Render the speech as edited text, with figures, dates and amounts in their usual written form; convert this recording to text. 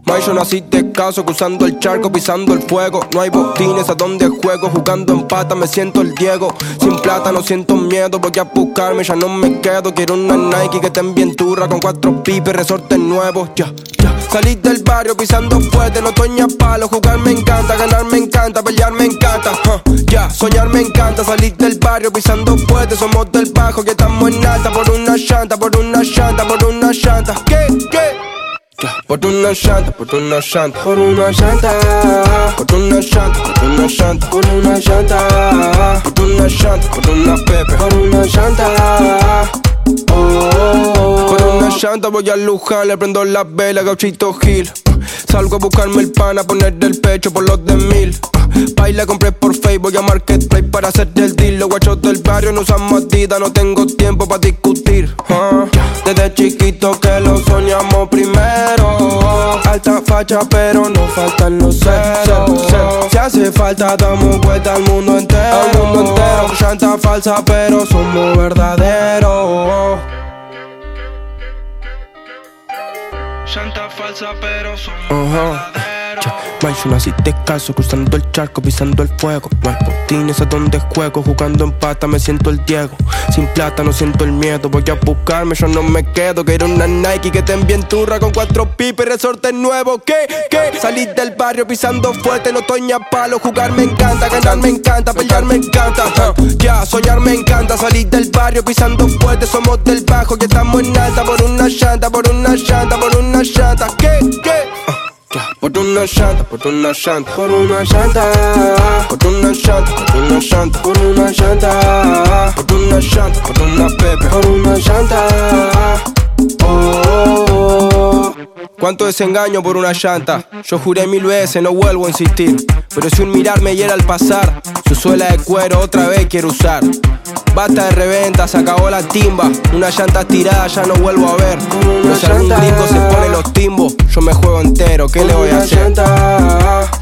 May, yo nací de caso, cruzando el charco, pisando el fuego. No hay botines a donde juego, jugando en pata me siento el Diego. Sin plata no siento miedo, voy a buscarme, ya no me quedo. Quiero una Nike que estén bien turra, con 4 pipes, resortes nuevos, ya. Salí del barrio pisando fuerte, no toña palo. Jugar me encanta, ganar me encanta, pelear me encanta, soñar me encanta. Salir del barrio pisando fuerte, somos del bajo que estamos en alta. Por una llanta, por una llanta, por una llanta. ¿Qué? Por una llanta, por una llanta, por una llanta, por una llanta, por una llanta, por una llanta, por una llanta, por una pepe, por una llanta. Por una llanta voy a Luján, le prendo la vela, Gauchito Gil. Salgo a buscarme el pan, a poner el pecho por los de 1000. Baila, compré por Facebook, voy a Marketplace para hacer el deal. Los guachos del barrio no usamos Adidas, no tengo tiempo para discutir. Desde chiquito que lo soñamos primero. Alta facha pero no faltan los ceros. Si hace falta damos vuelta al mundo entero. Llanta falsa pero somos verdaderos. Llanta falsa pero somos verdaderos. May, yo nací descalzo, cruzando el charco, pisando el fuego. No hay botines a donde juego, jugando en pata me siento el Diego. Sin plata no siento el miedo, voy a buscarme, yo no me quedo. Quiero una Nike que estén bien turra, con 4 pipes, resortes nuevos. ¿Qué? Salí del barrio pisando fuerte, no toña palo. Jugar me encanta, ganar me encanta, pelear me encanta, soñar me encanta. Salir del barrio pisando fuerte, somos del bajo que estamos en alta. Por una llanta, por una llanta, por una llanta. ¿Qué? Por una llanta, por una llanta, por una llanta, por una llanta, por una llanta, por una llanta, por una llanta, por una pepe, por una llanta. Cuánto desengaño por una llanta. Yo juré 1000 veces, no vuelvo a insistir. Pero si un mirar me hiera al pasar, su suela de cuero otra vez quiero usar. Basta de reventa, se acabó la timba. Una llanta tirada ya no vuelvo a ver. Pero si algún gringo se pone los timbos, yo me juego entero, ¿qué le voy a hacer?